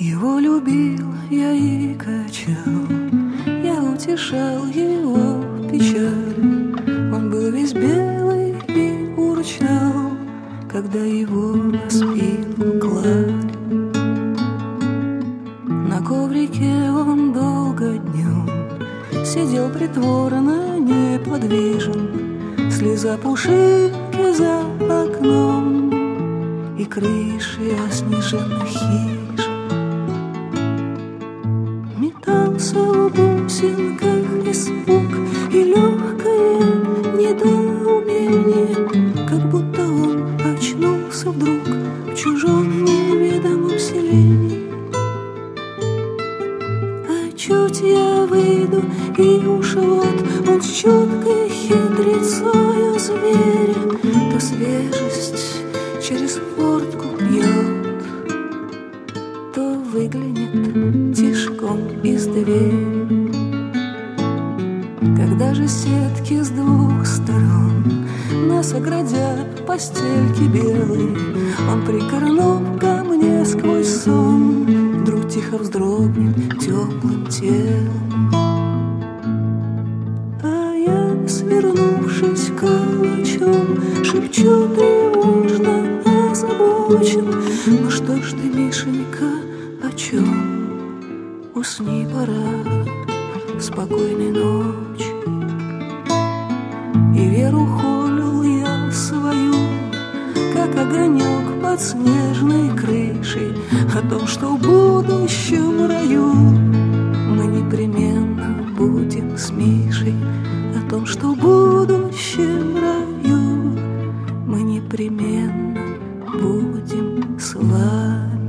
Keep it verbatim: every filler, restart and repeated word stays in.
Его любил я и качал, я утешал его печаль. Он был весь белый и урчал, когда его на спину клали. На коврике он долго днем сидел притворно неподвижен, слеза пушинки за окном и крыши оснеженных хижин. Метался в бусинках испуг и легкое недоумение, как будто он очнулся вдруг в чужом неведомом селении. А чуть я выйду, и уж вот он с чуткой хитрецою зверя то свежесть через фортку пьет, то выглянет тишком из двери. Когда же сетки с двух сторон нас оградят постельки белые, он, прикорнув ко мне сквозь сон, вдруг тихо вздрогнет теплым телом. А я, свернувшись калачом, шепчу тревожно озабочен: ну что ж ты, Мишенька, о чем? Усни, пора, спокойной ночи. И веру холил я свою, как огонек под снежной крышей, о том, что в будущем раю мы непременно будем с Мишей, о том, что в будущем раю мы непременно будем с вами.